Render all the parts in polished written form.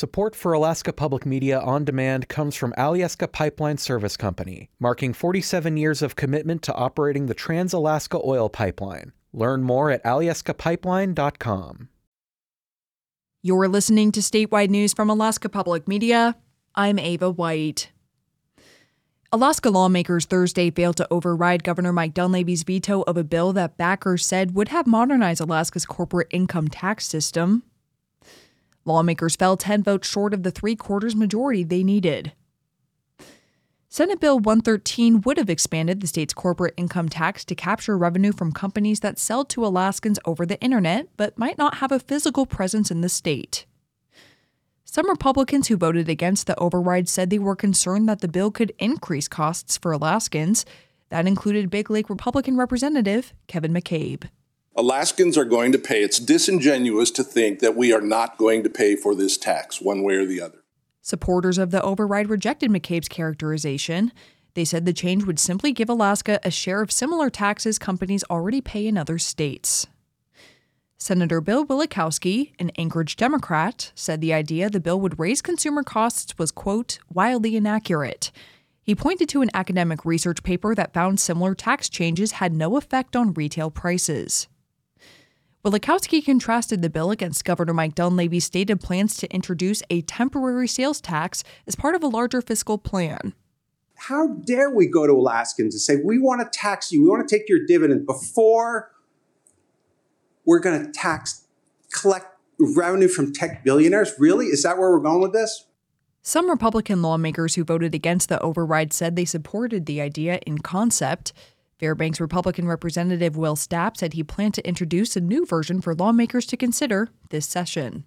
Support for Alaska Public Media on Demand comes from Alyeska Pipeline Service Company, marking 47 years of commitment to operating the Trans-Alaska Oil Pipeline. Learn more at alyeskapipeline.com. You're listening to statewide news from Alaska Public Media. I'm Ava White. Alaska lawmakers Thursday failed to override Governor Mike Dunleavy's veto of a bill that backers said would have modernized Alaska's corporate income tax system. Lawmakers fell 10 votes short of the three-quarters majority they needed. Senate Bill 113 would have expanded the state's corporate income tax to capture revenue from companies that sell to Alaskans over the internet, but might not have a physical presence in the state. Some Republicans who voted against the override said they were concerned that the bill could increase costs for Alaskans. That included Big Lake Republican Representative Kevin McCabe. Alaskans are going to pay. It's disingenuous to think that we are not going to pay for this tax one way or the other. Supporters of the override rejected McCabe's characterization. They said the change would simply give Alaska a share of similar taxes companies already pay in other states. Senator Bill Wielechowski, an Anchorage Democrat, said the idea the bill would raise consumer costs was, quote, wildly inaccurate. He pointed to an academic research paper that found similar tax changes had no effect on retail prices. Wielechowski contrasted the bill against Governor Mike Dunleavy's stated plans to introduce a temporary sales tax as part of a larger fiscal plan. How dare we go to Alaskans and say, we want to tax you, we want to take your dividend before we're going to collect revenue from tech billionaires? Really? Is that where we're going with this? Some Republican lawmakers who voted against the override said they supported the idea in concept. Fairbanks Republican Representative Will Stapp said he planned to introduce a new version for lawmakers to consider this session.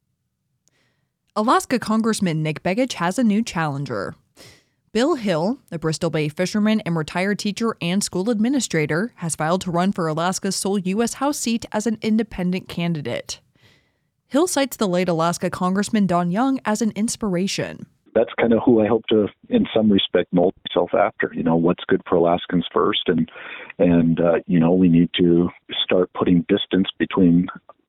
Alaska Congressman Nick Begich has a new challenger. Bill Hill, a Bristol Bay fisherman and retired teacher and school administrator, has filed to run for Alaska's sole U.S. House seat as an independent candidate. Hill cites the late Alaska Congressman Don Young as an inspiration. That's kind of who I hope to, in some respect, mold myself after. You know, what's good for Alaskans first, and we need to start putting distance between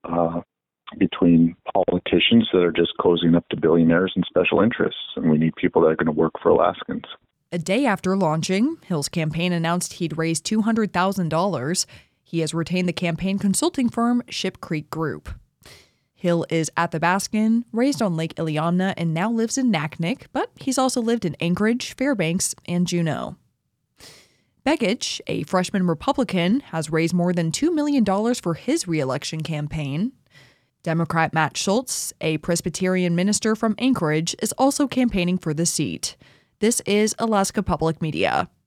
politicians that are just cozying up to billionaires and special interests, and we need people that are going to work for Alaskans. A day after launching, Hill's campaign announced he'd raised $200,000. He has retained the campaign consulting firm Ship Creek Group. Hill is at the Baskin, raised on Lake Iliamna, and now lives in Naknek, but he's also lived in Anchorage, Fairbanks, and Juneau. Begich, a freshman Republican, has raised more than $2 million for his re-election campaign. Democrat Matt Schultz, a Presbyterian minister from Anchorage, is also campaigning for the seat. This is Alaska Public Media.